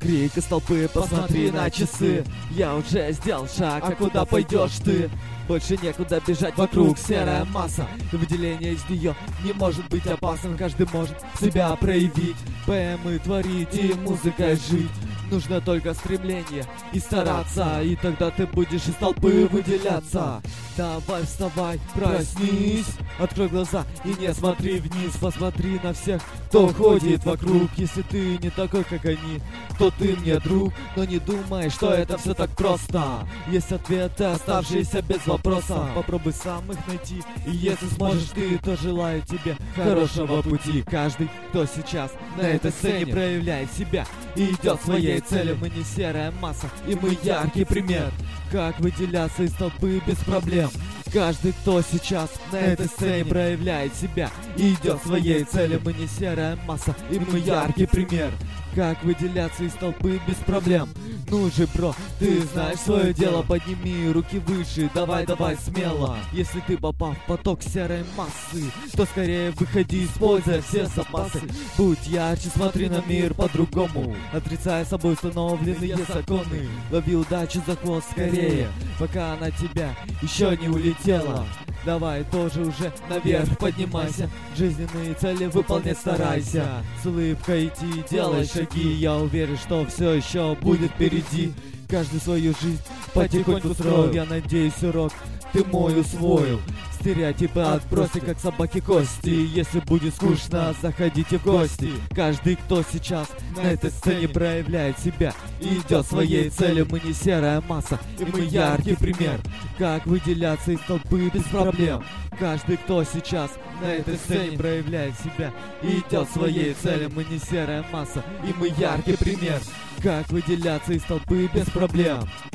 крик из толпы, посмотри на часы. Я уже сделал шаг, а куда пойдешь ты? Больше некуда бежать, вокруг серая масса. Выделение из нее не может быть опасным. Каждый может себя проявить, поэмы творить и музыкой жить. Нужно только стремление и стараться, и тогда ты будешь из толпы выделяться. Давай вставай, проснись, открой глаза и не смотри вниз. Посмотри на всех, кто ходит вокруг. Если ты не такой, как они, то ты мне друг. Но не думай, что это все так просто. Есть ответы, оставшиеся без вопроса. Попробуй сам их найти, и если сможешь ты, то желаю тебе хорошего пути. Каждый, кто сейчас на этой сцене проявляет себя и идет своей цели. Мы не серая масса, и мы яркий пример, как выделяться из толпы без проблем. Каждый, кто сейчас на этой сцене проявляет себя и идет своей цели. Мы не серая масса, и мы яркий пример, как выделяться из толпы без проблем. Ну же, бро, ты знаешь свое дело, подними руки выше, давай, давай смело. Если ты попал в поток серой массы, то скорее выходи, используя все запасы. Будь ярче, смотри на мир по-другому, отрицая собой установленные законы. Лови удачу за хвост скорее, пока она тебя еще не улетела. Давай тоже уже наверх поднимайся, жизненные цели выполнять старайся. С улыбкой идти, делай шаги, я уверен, что все еще будет впереди. Каждый свою жизнь потихоньку строил, я надеюсь, урок ты мой усвоил. Стереотипы отбросьте, как собаки кости. Если будет скучно, заходите в гости. Каждый, кто сейчас на этой сцене проявляет себя и идет своей цели. Мы не серая масса, и мы яркий пример, как выделяться из толпы без проблем. Каждый, кто сейчас на этой сцене проявляет себя и идет своей цели. Мы не серая масса, и мы яркий пример, как выделяться из толпы без проблем.